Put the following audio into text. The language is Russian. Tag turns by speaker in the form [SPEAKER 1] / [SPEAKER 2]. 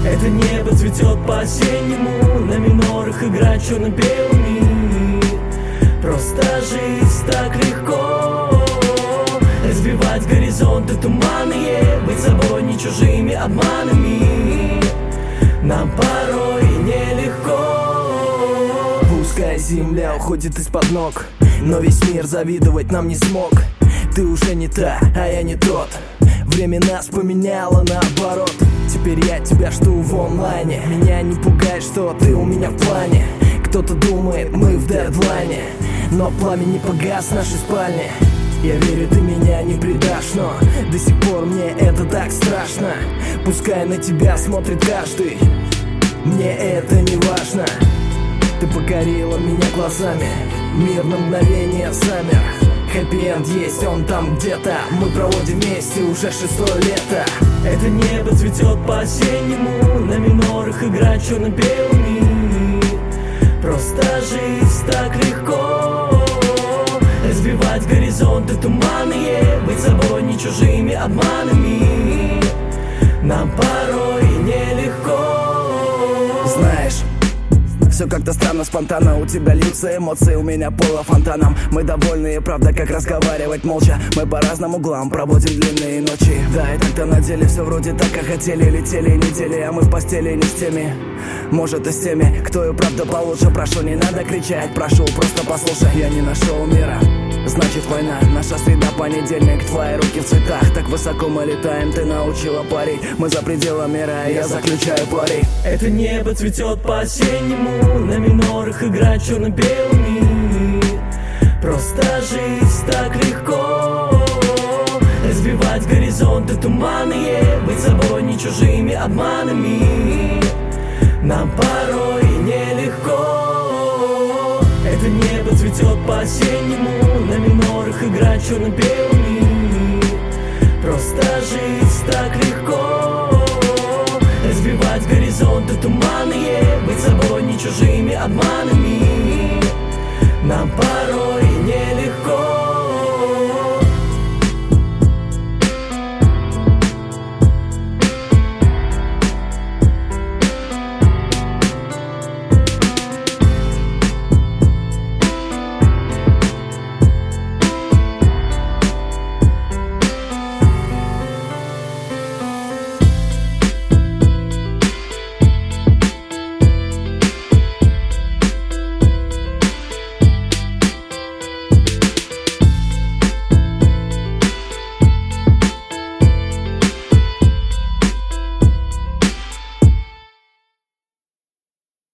[SPEAKER 1] Это небо цветет по-осеннему, на минорах играть черно-белыми. Просто жизнь так легко, разбивать горизонты туманные, быть собой не чужими обманами. Нам порой нелегко.
[SPEAKER 2] Пускай земля уходит из-под ног, но весь мир завидовать нам не смог. Ты уже не та, а я не тот. Время нас поменяло наоборот. Теперь я тебя жду в онлайне. Меня не пугает, что ты у меня в плане. Кто-то думает, мы в дедлайне, но пламя не погас в нашей спальне. Я верю, ты меня не предашь, но до сих пор мне это так страшно. Пускай на тебя смотрит каждый, мне это не важно. Ты покорила меня глазами, мир на мгновение замер. Хэппи-энд есть, он там где-то. Мы проводим вместе уже 6-е лето.
[SPEAKER 1] Это небо цветет по-осеннему, на минорах играть черно-белыми. Просто жизнь так легко, разбивать горизонты туманные, быть собой не чужими обманами. Нам порой нелегко.
[SPEAKER 2] Знаешь, все как-то странно, спонтанно. У тебя льются эмоции, у меня поло фонтаном. Мы довольны, правда, как разговаривать молча. Мы по разным углам проводим длинные ночи. Да, и так-то на деле все вроде так, как хотели. Летели недели, а мы в постели не с теми. Может, и с теми, кто и правда получше. Прошу, не надо кричать, прошу, просто послушай. Я не нашел мира, значит война. Наша среда понедельник, твои руки в цветах. Так высоко мы летаем, ты научила парить. Мы за пределами мира, я заключаю пари.
[SPEAKER 1] Это небо цветет по-осеннему, на минорах играть черно-белыми. Просто жизнь так легко, разбивать горизонты туманные, быть собой не чужими обманами. Нам порой нелегко. Это небо цветет по-осеннему, на минорах играть черно-белыми. Просто жизнь так легко, разбивать горизонты туманные, быть собой не чужими обманами. Нам